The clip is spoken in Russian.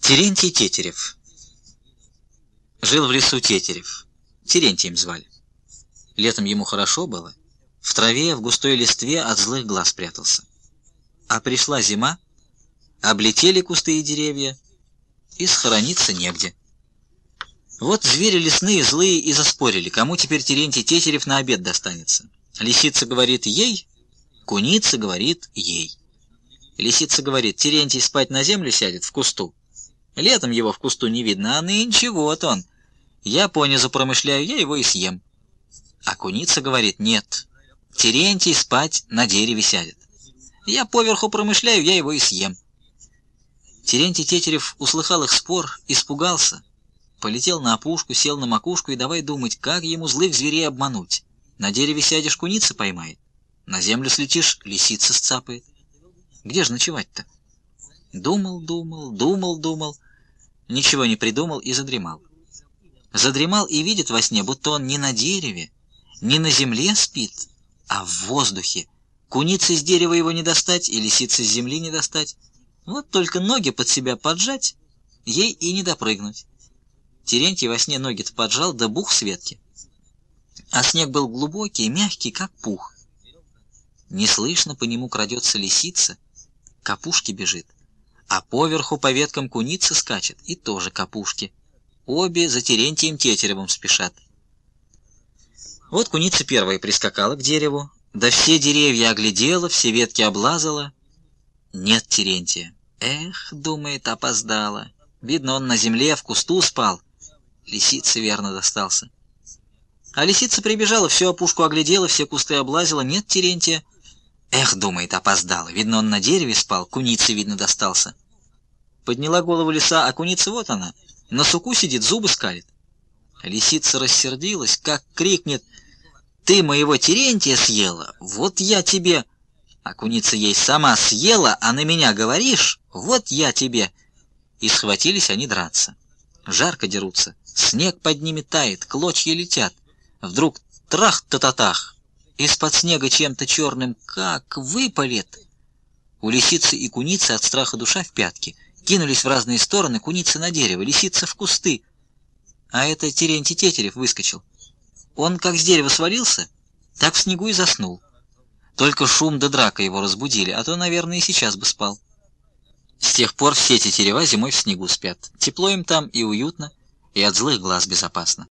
Терентий Тетерев. Жил в лесу Тетерев. Терентием звали. Летом ему хорошо было. В траве, в густой листве от злых глаз прятался. А пришла зима, облетели кусты и деревья, и схорониться негде. Вот звери лесные злые и заспорили, кому теперь Терентий Тетерев на обед достанется. Лисица говорит «ей», куница говорит «ей». Лисица говорит: Терентий спать на землю сядет в кусту. Летом его в кусту не видно, а нынче вот он. Я понизу промышляю, я его и съем. А куница говорит: нет, Терентий спать на дереве сядет. Я поверху промышляю, я его и съем. Терентий Тетерев услыхал их спор, испугался, полетел на опушку, сел на макушку и давай думать, как ему злых зверей обмануть. На дереве сядешь, куница поймает, на землю слетишь, лисица сцапает. Где же ночевать-то? Думал, ничего не придумал и задремал. Задремал и видит во сне, будто он не на дереве, не на земле спит, а в воздухе. Кунице с дерева его не достать, и лисице с земли не достать. Вот только ноги под себя поджать, ей и не допрыгнуть. Терентий во сне ноги-то поджал, да бух с ветки. А снег был глубокий, мягкий, как пух. Неслышно по нему крадется лисица, к опушке бежит, а поверху по веткам куница скачет, и тоже к опушке. Обе за Терентием Тетеревым спешат. Вот куница первая прискакала к дереву, да все деревья оглядела, все ветки облазала. Нет Терентия. Эх, думает, опоздала. Видно, он на земле в кусту спал. Лисице верно достался. А лисица прибежала, всю опушку оглядела, все кусты облазила. Нет Терентия. Эх, думает, опоздала. Видно, он на дереве спал, кунице, видно, достался. Подняла голову лиса, а куница вот она. На суку сидит, зубы скалит. Лисица рассердилась, как крикнет: «Ты моего Терентия съела, вот я тебе!» А куница ей: «Сама съела, а на меня говоришь, вот я тебе!» И схватились они драться. Жарко дерутся, снег под ними тает, клочья летят. Вдруг трах-та-та-тах! Из-под снега чем-то черным как выпалит. У лисицы и куницы от страха душа в пятки. Кинулись в разные стороны, куница на дерево, лисица в кусты. А это Терентий Тетерев выскочил. Он как с дерева свалился, так в снегу и заснул. Только шум да драка его разбудили, а то, наверное, и сейчас бы спал. С тех пор все тетерева зимой в снегу спят. Тепло им там и уютно, и от злых глаз безопасно.